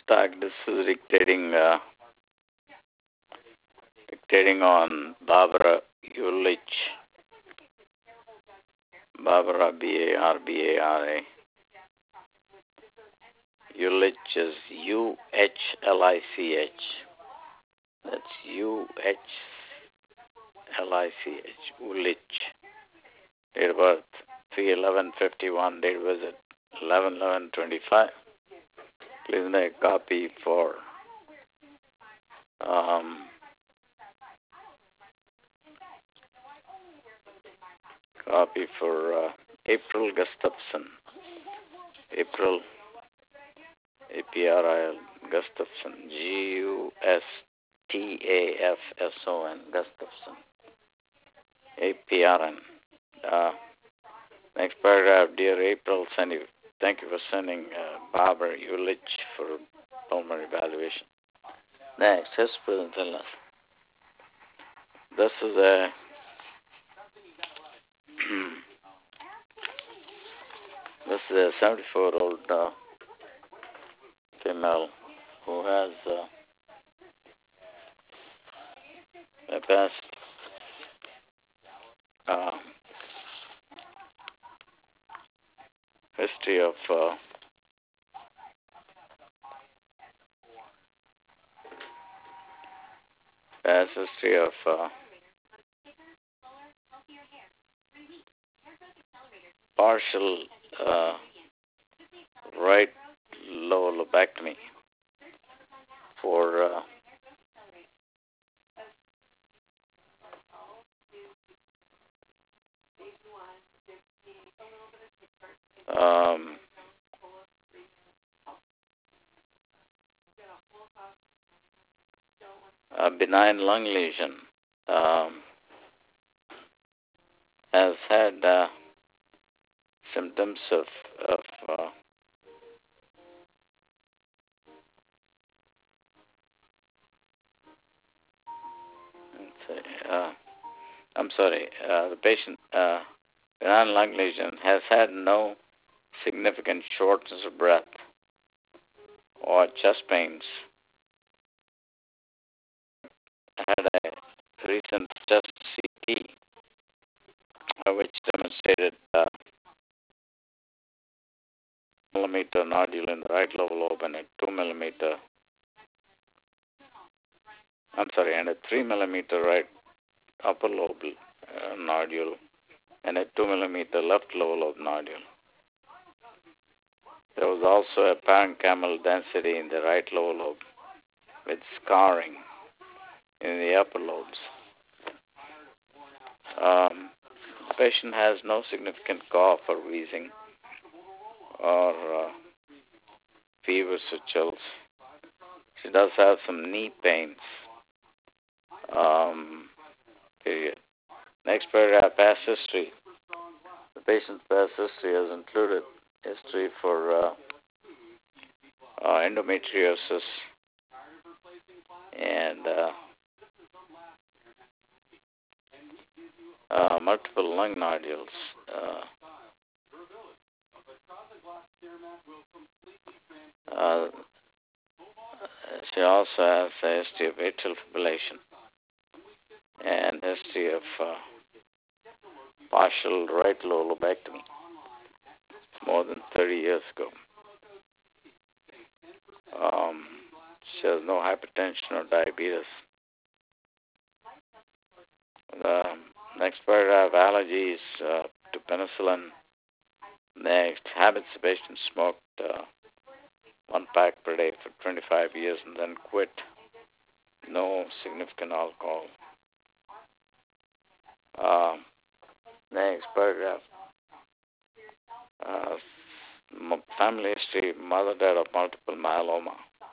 Tag, this is dictating on Barbara Ulich. Barbara, B-A-R-B-A-R-A. Ulich is U-H-L-I-C-H. That's U-H-L-I-C-H. Ulich. Date of birth 3/11/51. Date visit 11/11/25. Please make a copy for April Gustafson. April A-P-R-I-L Gustafson. G-U-S-T-A-F-S-O-N Gustafson. A-P-R-N. Next paragraph. Dear April, thank you for sending Barbara Ulich for pulmonary evaluation. Next, his present illness. This is a this is a 74-year-old female who has a past history of partial right lower lobectomy for a benign lung lesion. Has had symptoms of the patient, benign lung lesion, has had no significant shortness of breath or chest pains. Had a recent chest CT which demonstrated millimeter nodule in the right lower lobe and a 3 millimeter right upper lobe nodule and a 2 millimeter left lower lobe nodule. There was also a parenchymal density in the right lower lobe with scarring in the upper lobes. The patient has no significant cough or wheezing or fevers or chills. She does have some knee pains. Period. Next paragraph, past history. The patient's past history has included history for endometriosis and multiple lung nodules. She also has a history of atrial fibrillation and history of partial right lower lobectomy more than 30 years ago. She has no hypertension or diabetes. The next paragraph, allergies to penicillin. Next, habits. The patient smoked 1 pack per day for 25 years and then quit. No significant alcohol. Next paragraph. Family history. Mother died of multiple myeloma.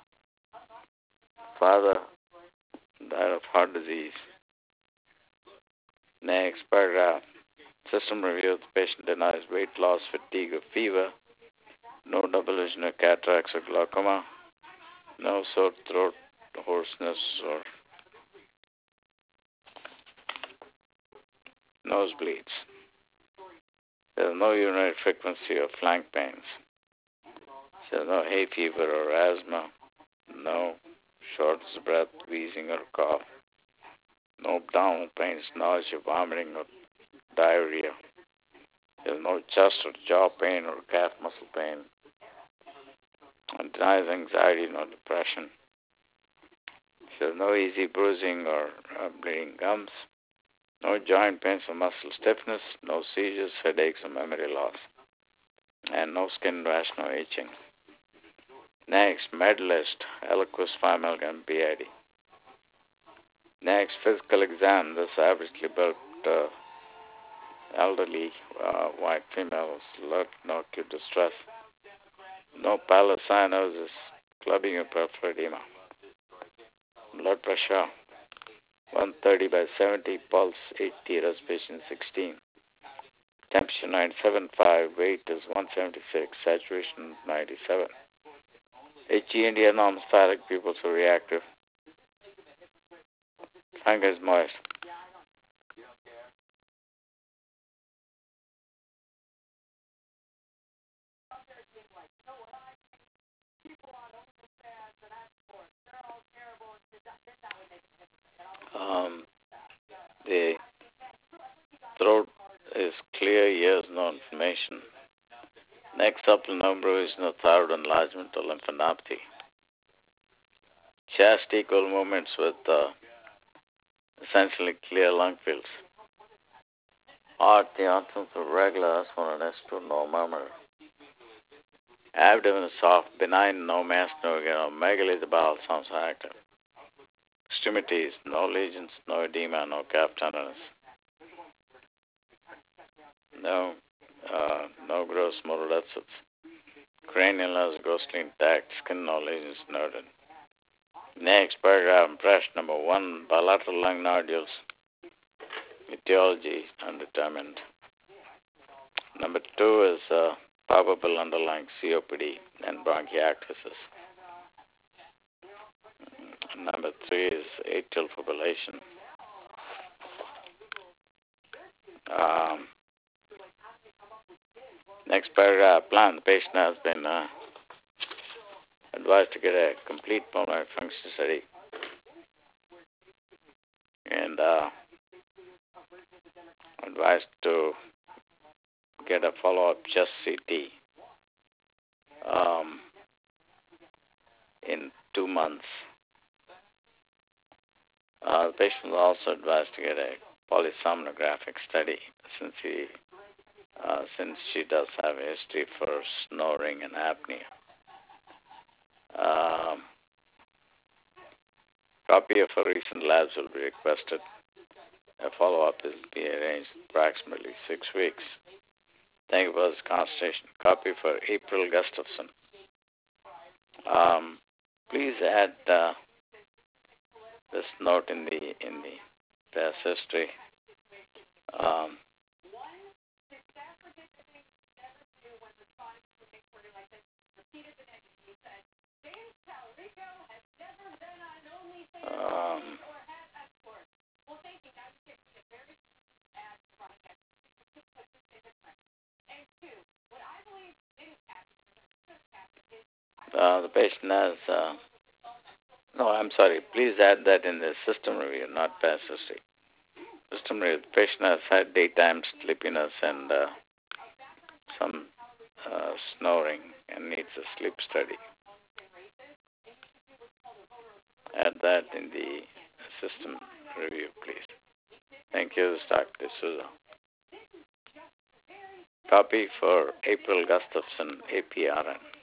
Father died of heart disease. Next paragraph. System review. The patient denies weight loss, fatigue, or fever. No double vision or cataracts or glaucoma. No sore throat, hoarseness, or nosebleeds. There is no urinary frequency or flank pains. There is no hay fever or asthma. no shortness of breath, wheezing or cough, no abdominal pains, nausea, vomiting or diarrhea. There's no chest or jaw pain or calf muscle pain. And denies anxiety, no depression. There's no easy bruising or bleeding gums. No joint pains or muscle stiffness. No seizures, headaches, or memory loss. And no skin rash, no itching. Next, Medalist, Eliquis 5 mg BID. Next, physical exam. This averagely built elderly white females, alert, no acute distress. No pallor, cyanosis, clubbing or peripheral edema. Blood pressure 130/70, pulse 80, respiration 16. Temperature 97.5, weight is 176, saturation 97. HE India non-static, pupils are reactive. Tongue is moist. The throat is clear, ears no inflammation. Next supplemental is no thyroid enlargement or lymphadenopathy. Chest equal movements with essentially clear lung fields. Heart, the absence of regular S1 and S2, no murmur. Abdomen is soft, benign, no mass, no megaly, the bowel sounds active. Extremities, no lesions, no edema, no calf tenderness. No gross motor deficits. Cranial is grossly intact, skin no lesions noted. Next paragraph, impression number 1, bilateral lung nodules, etiology undetermined. Number 2 is probable underlying COPD and bronchiectasis. Number 3 is atrial fibrillation. Next paragraph, plan. The patient has been advised to get a complete pulmonary function study and advised to get a follow-up chest CT in 2 months. The patient was also advised to get a polysomnographic study since she does have a history for snoring and apnea. Copy of her recent labs will be requested. A follow-up will be arranged approximately 6 weeks. Thank you for this consultation. Copy for April Gustafson. Please add this note in the past history. The patient has, please add that in the system review, not past history. System review, the patient has had daytime sleepiness and some snoring and needs a sleep study. Add that in the system review, please. Thank you, this is Dr. D'Souza. Copy for April Gustafson, APRN.